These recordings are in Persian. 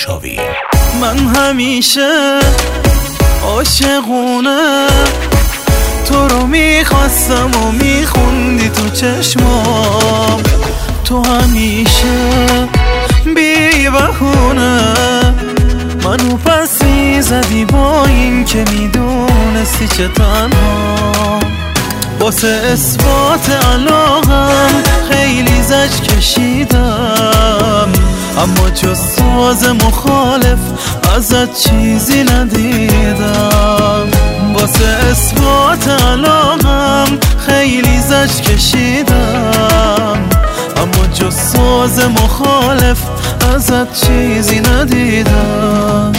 آرشاوی. من همیشه عاشقونه تو رو میخواستم و میخوندی تو چشمام، تو همیشه بی بهونه منو پس میزدی با این که میدونستی چه تنها. واسه اثبات علاقم خیلی زج کشیدم، اما جز ساز مخالف ازت چیزی ندیدم. واسه اثبات علاقم خیلی زج کشیدم، اما جز ساز مخالف ازت چیزی ندیدم.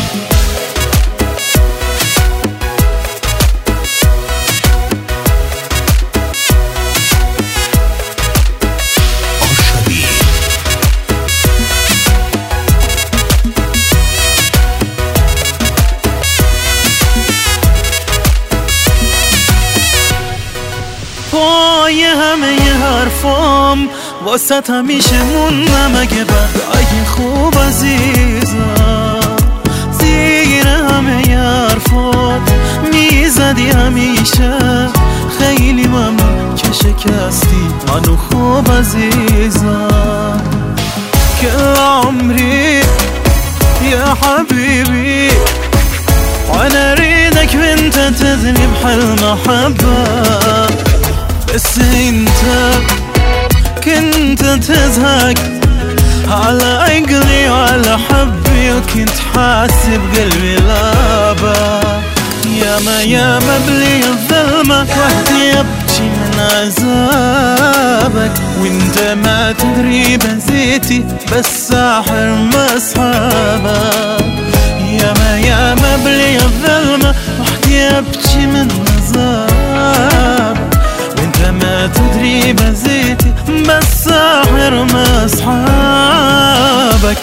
پای همه حرفام واسه همیشه موندم، اگه اگه خوب عزیزم زیر همه حرفات میزدی همیشه. خیلی ممنون که شکستی منو خوب عزیزم. كل عمري يا حبيبي وانا اريدك وانت تذني بحالمحبة، بس انت كنت تزهق على عقلي وعلى حبي، وكنت حاسب قلبي لابا. ياما بلي الظلمة وحدي ابكي من عذابك، وانت ما تدري بزيتي بس ساحر مصحابك. ياما بلي الظلمة وحدي ابكي من عذابك، وانت ما تدري بزيتي بس ساحر مصحابك.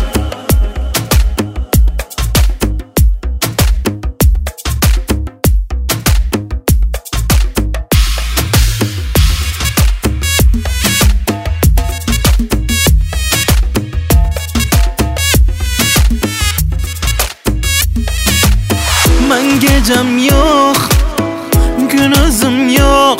Ben gecem yok, günüzüm yok,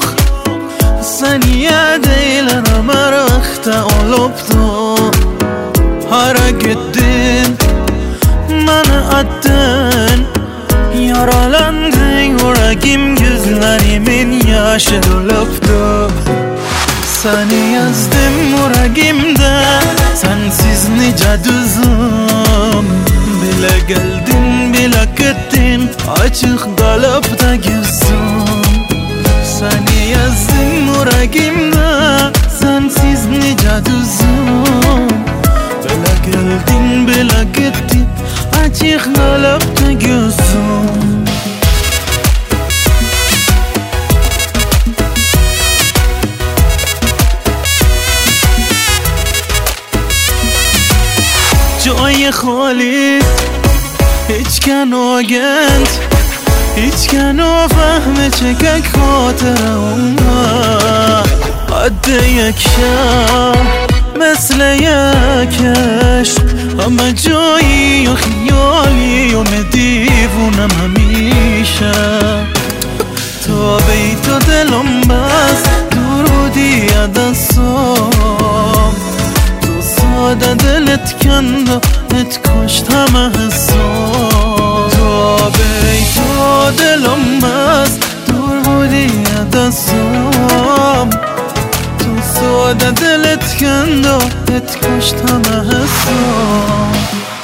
saniyede merakta olupdu. Hara gittin, beni attın, yaralandın yüreğim, gözlerimin yaşı dolupdu. Seni yazdım yüreğimde, sensiz nice düzüm. Bile geldin bile gittin, açık kalıp da gözüm. Seni yazdım yüreğimde, sensiz nice düzüm. Bile geldin bile gittin, açık kalıp da gözüm. جای خالی هیچ کنو گند، هیچ کنو فهم چکک خاطر اونا. عده یک شب مثل یکش، همه جایی و خیالی و دیوونم همیشه. تا بیت و دلم بس درودی دستم، ساده دلت کند و اتکشت همه حسام. تا بیت و دلم بس دور بودی دستم، تو ساده دلت کند و اتکشت همه حسام.